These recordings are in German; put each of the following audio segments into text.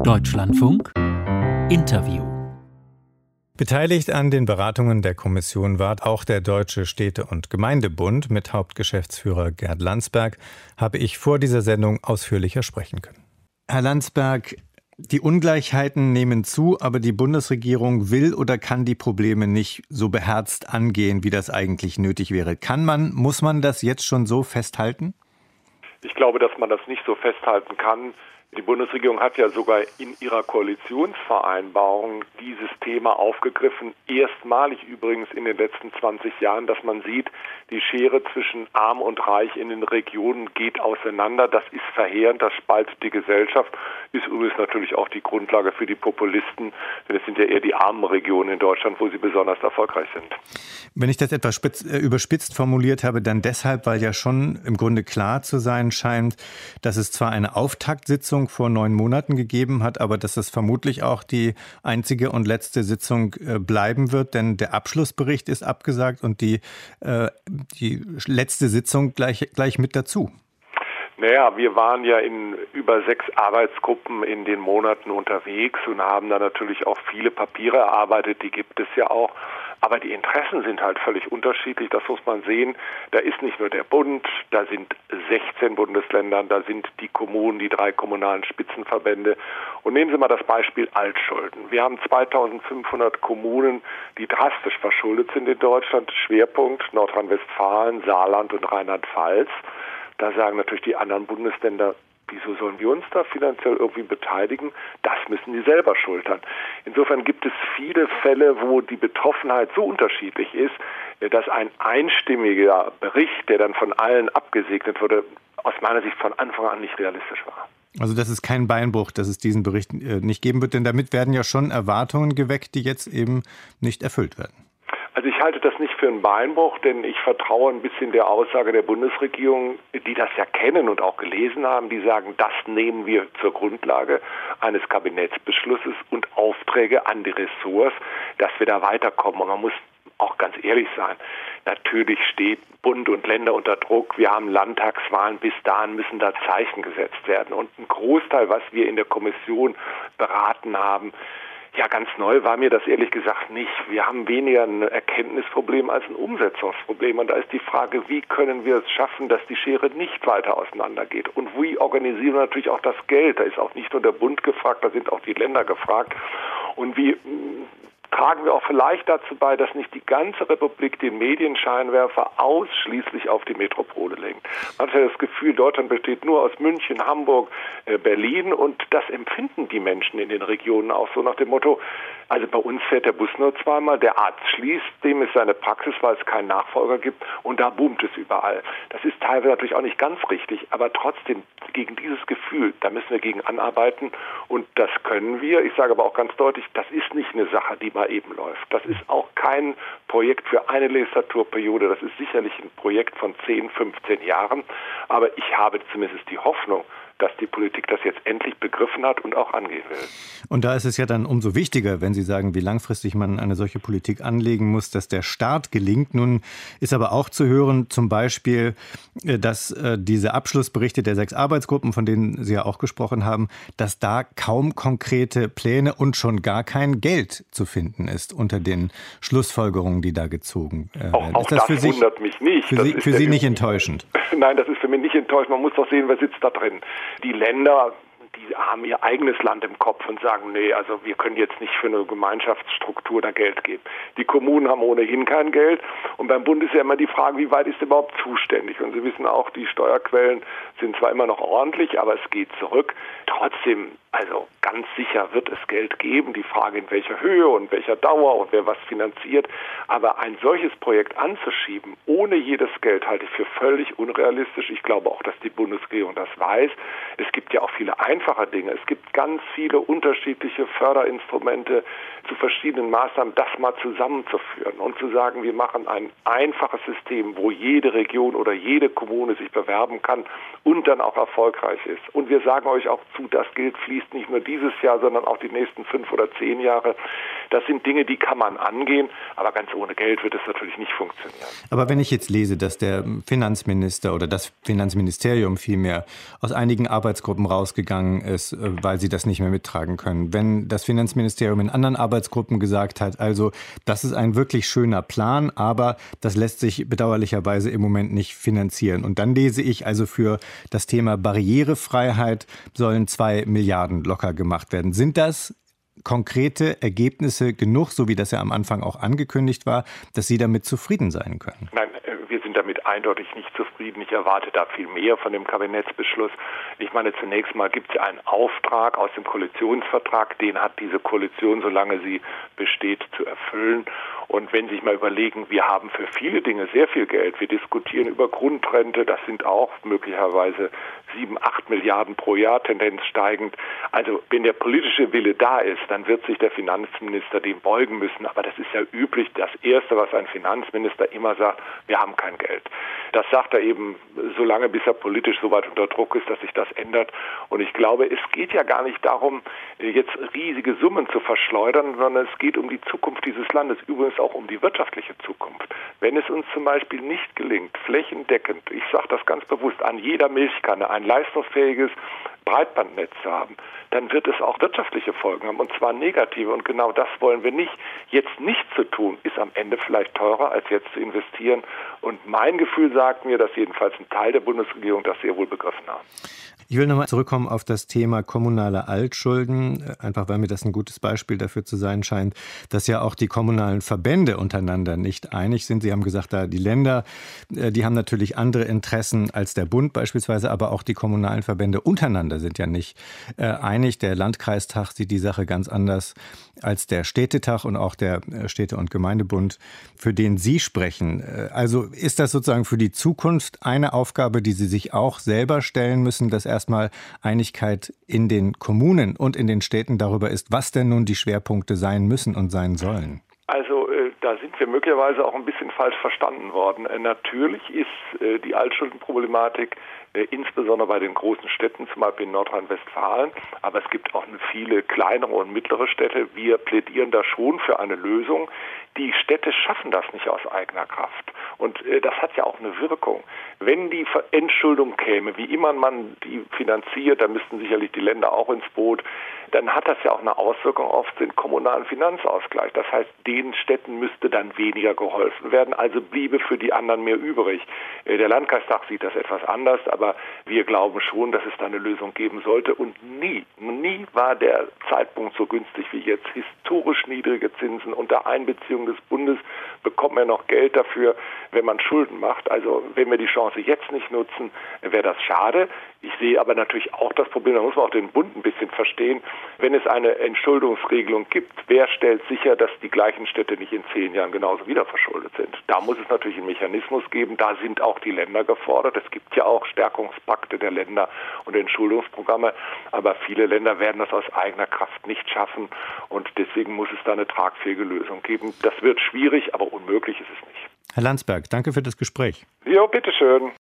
Deutschlandfunk Interview. Beteiligt an den Beratungen der Kommission war auch der Deutsche Städte- und Gemeindebund mit Hauptgeschäftsführer Gerd Landsberg, habe ich vor dieser Sendung ausführlicher sprechen können. Herr Landsberg, die Ungleichheiten nehmen zu, aber die Bundesregierung will oder kann die Probleme nicht so beherzt angehen, wie das eigentlich nötig wäre. Muss man das jetzt schon so festhalten? Ich glaube, dass man das nicht so festhalten kann. Die Bundesregierung hat ja sogar in ihrer Koalitionsvereinbarung dieses Thema aufgegriffen. Erstmalig übrigens in den letzten 20 Jahren, dass man sieht, die Schere zwischen Arm und Reich in den Regionen geht auseinander. Das ist verheerend, das spaltet die Gesellschaft. Ist übrigens natürlich auch die Grundlage für die Populisten, denn es sind ja eher die armen Regionen in Deutschland, wo sie besonders erfolgreich sind. Wenn ich das etwas überspitzt formuliert habe, dann deshalb, weil ja schon im Grunde klar zu sein scheint, dass es zwar eine Auftaktsitzung vor 9 Monaten gegeben hat, aber dass es vermutlich auch die einzige und letzte Sitzung bleiben wird, denn der Abschlussbericht ist abgesagt und die letzte Sitzung gleich mit dazu. Naja, wir waren ja in über 6 Arbeitsgruppen in den Monaten unterwegs und haben da natürlich auch viele Papiere erarbeitet, die gibt es ja auch. Aber die Interessen sind halt völlig unterschiedlich, das muss man sehen. Da ist nicht nur der Bund, da sind 16 Bundesländer, da sind die Kommunen, die 3 kommunalen Spitzenverbände. Und nehmen Sie mal das Beispiel Altschulden. Wir haben 2500 Kommunen, die drastisch verschuldet sind in Deutschland. Schwerpunkt Nordrhein-Westfalen, Saarland und Rheinland-Pfalz. Da sagen natürlich die anderen Bundesländer, wieso sollen wir uns da finanziell irgendwie beteiligen? Das müssen die selber schultern. Insofern gibt es viele Fälle, wo die Betroffenheit so unterschiedlich ist, dass ein einstimmiger Bericht, der dann von allen abgesegnet wurde, aus meiner Sicht von Anfang an nicht realistisch war. Also das ist kein Beinbruch, dass es diesen Bericht nicht geben wird, denn damit werden ja schon Erwartungen geweckt, die jetzt eben nicht erfüllt werden. Also ich halte das nicht für einen Beinbruch, denn ich vertraue ein bisschen der Aussage der Bundesregierung, die das ja kennen und auch gelesen haben, die sagen, das nehmen wir zur Grundlage eines Kabinettsbeschlusses und Aufträge an die Ressorts, dass wir da weiterkommen. Und man muss auch ganz ehrlich sein, natürlich steht Bund und Länder unter Druck. Wir haben Landtagswahlen, bis dahin müssen da Zeichen gesetzt werden. Und ein Großteil, was wir in der Kommission beraten haben, ja, ganz neu war mir das ehrlich gesagt nicht. Wir haben weniger ein Erkenntnisproblem als ein Umsetzungsproblem. Und da ist die Frage, wie können wir es schaffen, dass die Schere nicht weiter auseinandergeht? Und wie organisieren wir natürlich auch das Geld? Da ist auch nicht nur der Bund gefragt, da sind auch die Länder gefragt. Und wie tragen wir auch vielleicht dazu bei, dass nicht die ganze Republik den Medienscheinwerfer ausschließlich auf die Metropole lenkt. Man hat ja das Gefühl, Deutschland besteht nur aus München, Hamburg, Berlin und das empfinden die Menschen in den Regionen auch so nach dem Motto, also bei uns fährt der Bus nur zweimal, der Arzt schließt, dem ist seine Praxis, weil es keinen Nachfolger gibt und da boomt es überall. Das ist teilweise natürlich auch nicht ganz richtig, aber trotzdem gegen dieses Gefühl, da müssen wir gegen anarbeiten und das können wir. Ich sage aber auch ganz deutlich, das ist nicht eine Sache, die mal eben läuft. Das ist auch kein Projekt für eine Legislaturperiode, das ist sicherlich ein Projekt von 10, 15 Jahren, aber ich habe zumindest die Hoffnung, dass die Politik das jetzt endlich begriffen hat und auch angehen will. Und da ist es ja dann umso wichtiger, wenn Sie sagen, wie langfristig man eine solche Politik anlegen muss, dass der Start gelingt. Nun ist aber auch zu hören, zum Beispiel, dass diese Abschlussberichte der 6 Arbeitsgruppen, von denen Sie ja auch gesprochen haben, dass da kaum konkrete Pläne und schon gar kein Geld zu finden ist unter den Schlussfolgerungen, die da gezogen werden. Auch das wundert mich nicht. Für Sie nicht enttäuschend? Nein, das ist für mich nicht enttäuschend. Man muss doch sehen, wer sitzt da drin. Die Länder, die haben ihr eigenes Land im Kopf und sagen, nee, also wir können jetzt nicht für eine Gemeinschaftsstruktur da Geld geben. Die Kommunen haben ohnehin kein Geld und beim Bund ist ja immer die Frage, wie weit ist er überhaupt zuständig? Und Sie wissen auch, die Steuerquellen sind zwar immer noch ordentlich, aber es geht zurück. Trotzdem, also ganz sicher wird es Geld geben. Die Frage, in welcher Höhe und welcher Dauer und wer was finanziert. Aber ein solches Projekt anzuschieben, ohne jedes Geld, halte ich für völlig unrealistisch. Ich glaube auch, dass die Bundesregierung das weiß. Es gibt ja auch viele einfache Dinge. Es gibt ganz viele unterschiedliche Förderinstrumente zu verschiedenen Maßnahmen, das mal zusammenzuführen und zu sagen, wir machen ein einfaches System, wo jede Region oder jede Kommune sich bewerben kann und dann auch erfolgreich ist. Und wir sagen euch auch zu, das Geld fließt nicht nur dieses Jahr, sondern auch die nächsten 5 oder 10 Jahre. Das sind Dinge, die kann man angehen, aber ganz ohne Geld wird es natürlich nicht funktionieren. Aber wenn ich jetzt lese, dass der Finanzminister oder das Finanzministerium vielmehr aus einigen Arbeitsgruppen rausgegangen gegangen ist, weil sie das nicht mehr mittragen können. Wenn das Finanzministerium in anderen Arbeitsgruppen gesagt hat, also das ist ein wirklich schöner Plan, aber das lässt sich bedauerlicherweise im Moment nicht finanzieren. Und dann lese ich, also für das Thema Barrierefreiheit sollen 2 Milliarden locker gemacht werden. Sind das konkrete Ergebnisse genug, so wie das ja am Anfang auch angekündigt war, dass Sie damit zufrieden sein können? Nein, wir sind damit eindeutig nicht zufrieden. Ich erwarte da viel mehr von dem Kabinettsbeschluss. Ich meine, zunächst mal gibt es ja einen Auftrag aus dem Koalitionsvertrag, den hat diese Koalition, solange sie besteht, zu erfüllen. Und wenn Sie sich mal überlegen, wir haben für viele Dinge sehr viel Geld. Wir diskutieren über Grundrente, das sind auch möglicherweise 7, 8 Milliarden pro Jahr, Tendenz steigend. Also wenn der politische Wille da ist, dann wird sich der Finanzminister dem beugen müssen. Aber das ist ja üblich. Das Erste, was ein Finanzminister immer sagt, wir haben kein Geld. Das sagt er eben so lange, bis er politisch so weit unter Druck ist, dass sich das ändert. Und ich glaube, es geht ja gar nicht darum, jetzt riesige Summen zu verschleudern, sondern es geht um die Zukunft dieses Landes, übrigens auch um die wirtschaftliche Zukunft. Wenn es uns zum Beispiel nicht gelingt, flächendeckend, ich sage das ganz bewusst, an jeder Milchkanne ein leistungsfähiges Breitbandnetz zu haben, dann wird es auch wirtschaftliche Folgen haben, und zwar negative. Und genau das wollen wir nicht. Jetzt nichts zu tun, ist am Ende vielleicht teurer, als jetzt zu investieren. Und mein Gefühl sagt mir, dass jedenfalls ein Teil der Bundesregierung das sehr wohl begriffen hat. Ich will nochmal zurückkommen auf das Thema kommunale Altschulden, einfach weil mir das ein gutes Beispiel dafür zu sein scheint, dass ja auch die kommunalen Verbände untereinander nicht einig sind. Sie haben gesagt, da die Länder, die haben natürlich andere Interessen als der Bund beispielsweise, aber auch die kommunalen Verbände untereinander sind ja nicht einig. Der Landkreistag sieht die Sache ganz anders als der Städtetag und auch der Städte- und Gemeindebund, für den Sie sprechen. Also ist das sozusagen für die Zukunft eine Aufgabe, die Sie sich auch selber stellen müssen, dass erstmal Einigkeit in den Kommunen und in den Städten darüber ist, was denn nun die Schwerpunkte sein müssen und sein sollen? Also da sind wir möglicherweise auch ein bisschen falsch verstanden worden. Natürlich ist die Altschuldenproblematik insbesondere bei den großen Städten, zum Beispiel in Nordrhein-Westfalen, aber es gibt auch viele kleinere und mittlere Städte. Wir plädieren da schon für eine Lösung. Die Städte schaffen das nicht aus eigener Kraft. Und das hat ja auch eine Wirkung. Wenn die Entschuldung käme, wie immer man die finanziert, da müssten sicherlich die Länder auch ins Boot, dann hat das ja auch eine Auswirkung auf den kommunalen Finanzausgleich. Das heißt, den Städten müsste dann weniger geholfen werden, also bliebe für die anderen mehr übrig. Der Landkreistag sieht das etwas anders, aber wir glauben schon, dass es da eine Lösung geben sollte. Und nie war der Zeitpunkt so günstig wie jetzt. Historisch niedrige Zinsen unter Einbeziehung des Bundes bekommt man noch Geld dafür, wenn man Schulden macht. Also wenn wir die Chance jetzt nicht nutzen, wäre das schade. Ich sehe aber natürlich auch das Problem, da muss man auch den Bund ein bisschen verstehen, wenn es eine Entschuldungsregelung gibt, wer stellt sicher, dass die gleichen Städte nicht in 10 Jahren genauso wieder verschuldet sind? Da muss es natürlich einen Mechanismus geben, da sind auch die Länder gefordert. Es gibt ja auch Stärkungspakte der Länder und Entschuldungsprogramme, aber viele Länder werden das aus eigener Kraft nicht schaffen und deswegen muss es da eine tragfähige Lösung geben. Das wird schwierig, aber unmöglich ist es nicht. Herr Landsberg, danke für das Gespräch. Ja, bitteschön.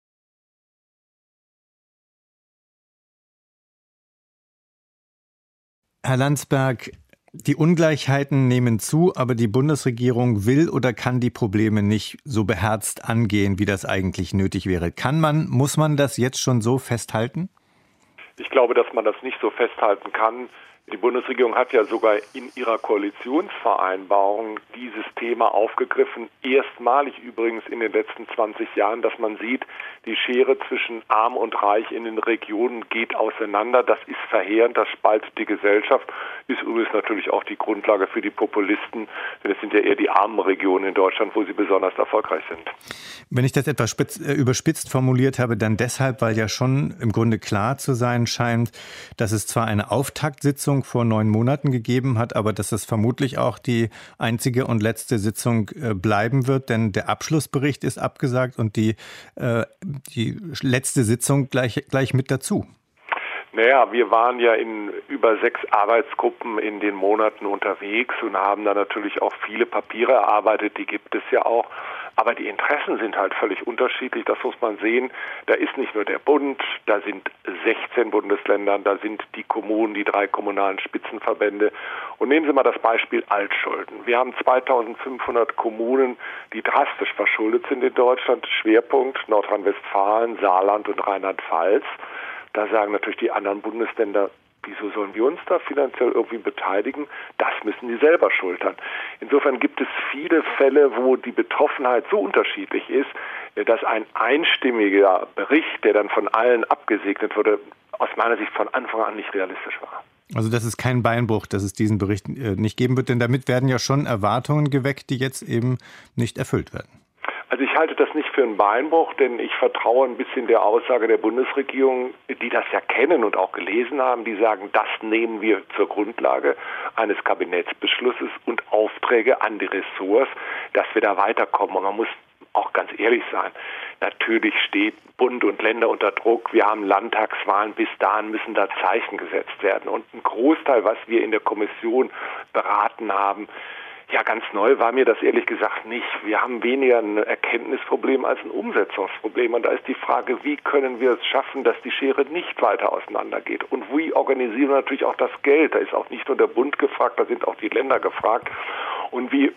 Herr Landsberg, die Ungleichheiten nehmen zu, aber die Bundesregierung will oder kann die Probleme nicht so beherzt angehen, wie das eigentlich nötig wäre. Muss man das jetzt schon so festhalten? Ich glaube, dass man das nicht so festhalten kann. Die Bundesregierung hat ja sogar in ihrer Koalitionsvereinbarung dieses Thema aufgegriffen. Erstmalig übrigens in den letzten 20 Jahren, dass man sieht, die Schere zwischen Arm und Reich in den Regionen geht auseinander. Das ist verheerend, das spaltet die Gesellschaft. Ist übrigens natürlich auch die Grundlage für die Populisten, denn es sind ja eher die armen Regionen in Deutschland, wo sie besonders erfolgreich sind. Wenn ich das etwas überspitzt formuliert habe, dann deshalb, weil ja schon im Grunde klar zu sein scheint, dass es zwar eine Auftaktsitzung vor 9 Monaten gegeben hat, aber dass es vermutlich auch die einzige und letzte Sitzung bleiben wird, denn der Abschlussbericht ist abgesagt und die letzte Sitzung gleich mit dazu. Naja, wir waren ja in über 6 Arbeitsgruppen in den Monaten unterwegs und haben da natürlich auch viele Papiere erarbeitet, die gibt es ja auch. Aber die Interessen sind halt völlig unterschiedlich, das muss man sehen. Da ist nicht nur der Bund, da sind 16 Bundesländer, da sind die Kommunen, die 3 kommunalen Spitzenverbände. Und nehmen Sie mal das Beispiel Altschulden. Wir haben 2500 Kommunen, die drastisch verschuldet sind in Deutschland. Schwerpunkt Nordrhein-Westfalen, Saarland und Rheinland-Pfalz. Da sagen natürlich die anderen Bundesländer, wieso sollen wir uns da finanziell irgendwie beteiligen? Das müssen die selber schultern. Insofern gibt es viele Fälle, wo die Betroffenheit so unterschiedlich ist, dass ein einstimmiger Bericht, der dann von allen abgesegnet wurde, aus meiner Sicht von Anfang an nicht realistisch war. Also das ist kein Beinbruch, dass es diesen Bericht nicht geben wird, denn damit werden ja schon Erwartungen geweckt, die jetzt eben nicht erfüllt werden. Also ich halte das nicht für einen Beinbruch, denn ich vertraue ein bisschen der Aussage der Bundesregierung, die das ja kennen und auch gelesen haben, die sagen, das nehmen wir zur Grundlage eines Kabinettsbeschlusses und Aufträge an die Ressorts, dass wir da weiterkommen. Und man muss auch ganz ehrlich sein, natürlich steht Bund und Länder unter Druck. Wir haben Landtagswahlen, bis dahin müssen da Zeichen gesetzt werden. Und ein Großteil, was wir in der Kommission beraten haben, ja, ganz neu war mir das ehrlich gesagt nicht. Wir haben weniger ein Erkenntnisproblem als ein Umsetzungsproblem. Und da ist die Frage, wie können wir es schaffen, dass die Schere nicht weiter auseinandergeht? Und wie organisieren wir natürlich auch das Geld? Da ist auch nicht nur der Bund gefragt, da sind auch die Länder gefragt. Und wie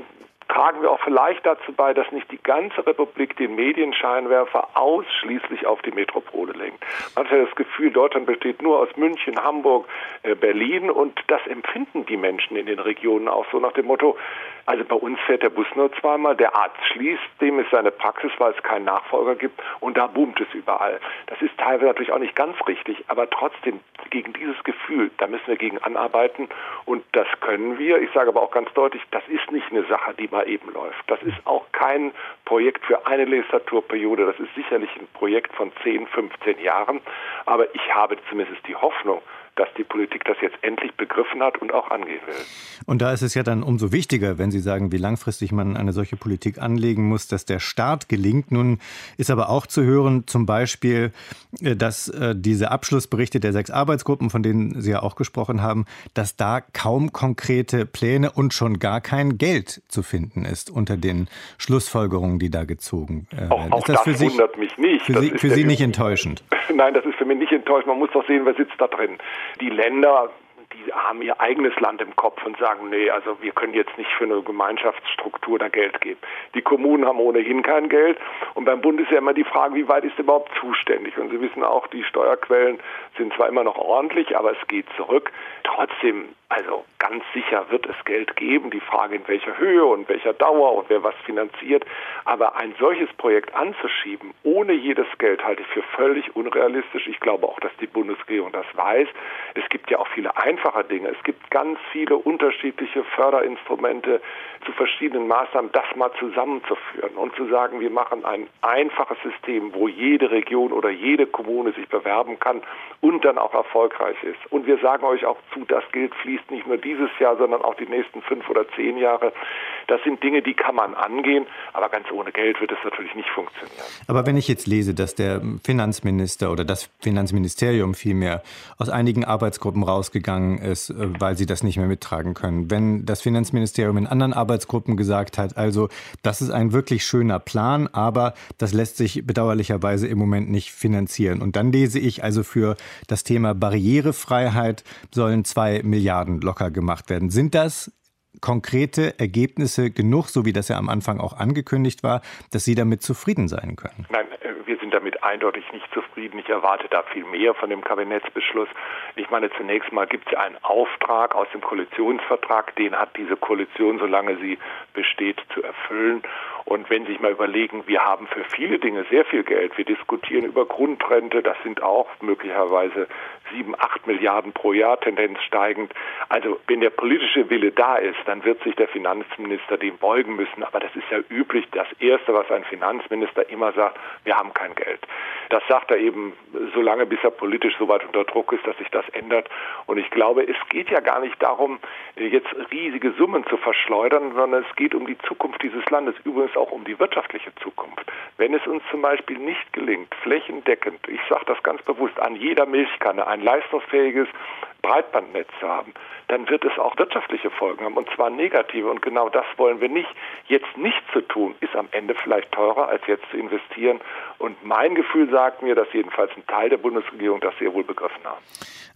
tragen wir auch vielleicht dazu bei, dass nicht die ganze Republik den Medienscheinwerfer ausschließlich auf die Metropole lenkt. Man hat ja das Gefühl, Deutschland besteht nur aus München, Hamburg, Berlin und das empfinden die Menschen in den Regionen auch so nach dem Motto, also bei uns fährt der Bus nur zweimal, der Arzt schließt, dem ist seine Praxis, weil es keinen Nachfolger gibt und da boomt es überall. Das ist teilweise natürlich auch nicht ganz richtig, aber trotzdem gegen dieses Gefühl, da müssen wir gegen anarbeiten und das können wir. Ich sage aber auch ganz deutlich, das ist nicht eine Sache, die mal eben läuft. Das ist auch kein Projekt für eine Legislaturperiode, das ist sicherlich ein Projekt von 10, 15 Jahren, aber ich habe zumindest die Hoffnung, dass die Politik das jetzt endlich begriffen hat und auch angehen will. Und da ist es ja dann umso wichtiger, wenn Sie sagen, wie langfristig man eine solche Politik anlegen muss, dass der Start gelingt. Nun ist aber auch zu hören, zum Beispiel, dass diese Abschlussberichte der 6 Arbeitsgruppen, von denen Sie ja auch gesprochen haben, dass da kaum konkrete Pläne und schon gar kein Geld zu finden ist unter den Schlussfolgerungen, die da gezogen werden. Auch das wundert mich nicht. Für Sie nicht enttäuschend? Nein, das ist für mich nicht enttäuschend. Man muss doch sehen, wer sitzt da drin. Die Länder, die haben ihr eigenes Land im Kopf und sagen, nee, also wir können jetzt nicht für eine Gemeinschaftsstruktur da Geld geben. Die Kommunen haben ohnehin kein Geld und beim Bund ist ja immer die Frage, wie weit ist er überhaupt zuständig? Und Sie wissen auch, die Steuerquellen sind zwar immer noch ordentlich, aber es geht zurück. Trotzdem, also ganz sicher wird es Geld geben. Die Frage, in welcher Höhe und welcher Dauer und wer was finanziert. Aber ein solches Projekt anzuschieben, ohne jedes Geld, halte ich für völlig unrealistisch. Ich glaube auch, dass die Bundesregierung das weiß. Es gibt ja auch viele einfache Dinge. Es gibt ganz viele unterschiedliche Förderinstrumente zu verschiedenen Maßnahmen, das mal zusammenzuführen und zu sagen, wir machen ein einfaches System, wo jede Region oder jede Kommune sich bewerben kann und dann auch erfolgreich ist. Und wir sagen euch auch zu, das Geld fließt nicht nur dieses Jahr, sondern auch die nächsten 5 oder 10 Jahre. Das sind Dinge, die kann man angehen, aber ganz ohne Geld wird es natürlich nicht funktionieren. Aber wenn ich jetzt lese, dass der Finanzminister oder das Finanzministerium vielmehr aus einigen Arbeitsgruppen rausgegangen ist, weil sie das nicht mehr mittragen können, wenn das Finanzministerium in anderen Arbeitsgruppen gesagt hat, also das ist ein wirklich schöner Plan, aber das lässt sich bedauerlicherweise im Moment nicht finanzieren. Und dann lese ich also, für das Thema Barrierefreiheit sollen 2 Milliarden locker gemacht werden. Sind das konkrete Ergebnisse genug, so wie das ja am Anfang auch angekündigt war, dass Sie damit zufrieden sein können? Nein, wir sind damit eindeutig nicht zufrieden. Ich erwarte da viel mehr von dem Kabinettsbeschluss. Ich meine, zunächst mal gibt es einen Auftrag aus dem Koalitionsvertrag, den hat diese Koalition, solange sie besteht, zu erfüllen. Und wenn Sie sich mal überlegen, wir haben für viele Dinge sehr viel Geld. Wir diskutieren über Grundrente, das sind auch möglicherweise 7, 8 Milliarden pro Jahr, Tendenz steigend. Also wenn der politische Wille da ist, dann wird sich der Finanzminister dem beugen müssen. Aber das ist ja üblich. Das Erste, was ein Finanzminister immer sagt, wir haben kein Geld. Das sagt er eben so lange, bis er politisch so weit unter Druck ist, dass sich das ändert. Und ich glaube, es geht ja gar nicht darum, jetzt riesige Summen zu verschleudern, sondern es geht um die Zukunft dieses Landes, übrigens auch um die wirtschaftliche Zukunft. Wenn es uns zum Beispiel nicht gelingt, flächendeckend, ich sage das ganz bewusst, an jeder Milchkanne ein leistungsfähiges Breitbandnetz zu haben, dann wird es auch wirtschaftliche Folgen haben, und zwar negative. Und genau das wollen wir nicht. Jetzt nicht zu tun, ist am Ende vielleicht teurer, als jetzt zu investieren. Und mein Gefühl sagt mir, dass jedenfalls ein Teil der Bundesregierung das sehr wohl begriffen haben.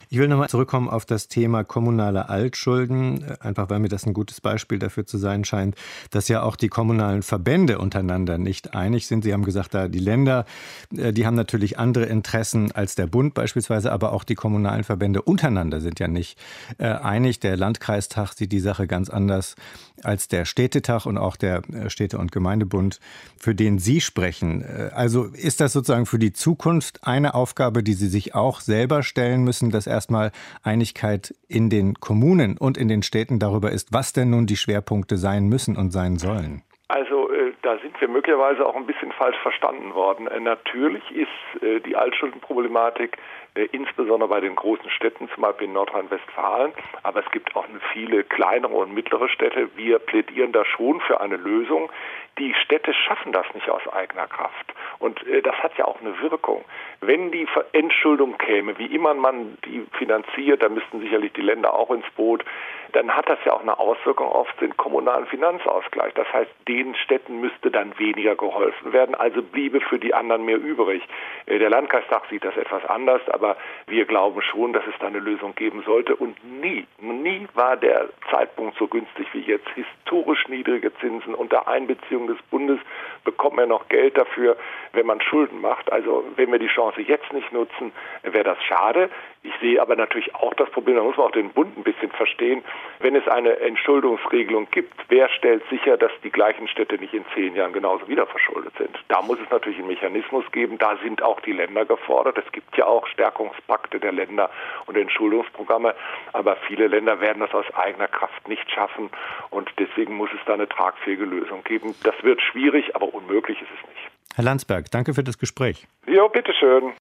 Ich will nochmal zurückkommen auf das Thema kommunale Altschulden, einfach weil mir das ein gutes Beispiel dafür zu sein scheint, dass ja auch die kommunalen Verbände untereinander nicht einig sind. Sie haben gesagt, da die Länder, die haben natürlich andere Interessen als der Bund beispielsweise, aber auch die kommunalen Verbände untereinander sind ja nicht einig. Der Landkreistag sieht die Sache ganz anders als der Städtetag und auch der Städte- und Gemeindebund, für den Sie sprechen. Also ist das sozusagen für die Zukunft eine Aufgabe, die Sie sich auch selber stellen müssen, dass erstmal Einigkeit in den Kommunen und in den Städten darüber ist, was denn nun die Schwerpunkte sein müssen und sein sollen? Also da sind wir möglicherweise auch ein bisschen falsch verstanden worden. Natürlich ist die Altschuldenproblematik insbesondere bei den großen Städten, zum Beispiel in Nordrhein-Westfalen, aber es gibt auch viele kleinere und mittlere Städte. Wir plädieren da schon für eine Lösung. Die Städte schaffen das nicht aus eigener Kraft. Und das hat ja auch eine Wirkung. Wenn die Entschuldung käme, wie immer man die finanziert, da müssten sicherlich die Länder auch ins Boot, dann hat das ja auch eine Auswirkung auf den kommunalen Finanzausgleich. Das heißt, den Städten müsste dann weniger geholfen werden, also bliebe für die anderen mehr übrig. Der Landkreistag sieht das etwas anders, aber wir glauben schon, dass es da eine Lösung geben sollte. Und nie war der Zeitpunkt so günstig wie jetzt. Historisch niedrige Zinsen unter Einbeziehung des Bundes bekommt man noch Geld dafür, wenn man Schulden macht. Also wenn wir die Chance jetzt nicht nutzen, wäre das schade. Ich sehe aber natürlich auch das Problem, da muss man auch den Bund ein bisschen verstehen, wenn es eine Entschuldungsregelung gibt, wer stellt sicher, dass die gleichen Städte nicht in 10 Jahren genauso wieder verschuldet sind? Da muss es natürlich einen Mechanismus geben, da sind auch die Länder gefordert. Es gibt ja auch Stärkungspakte der Länder und Entschuldungsprogramme, aber viele Länder werden das aus eigener Kraft nicht schaffen und deswegen muss es da eine tragfähige Lösung geben. Das wird schwierig, aber unmöglich ist es nicht. Herr Landsberg, danke für das Gespräch. Ja, bitteschön.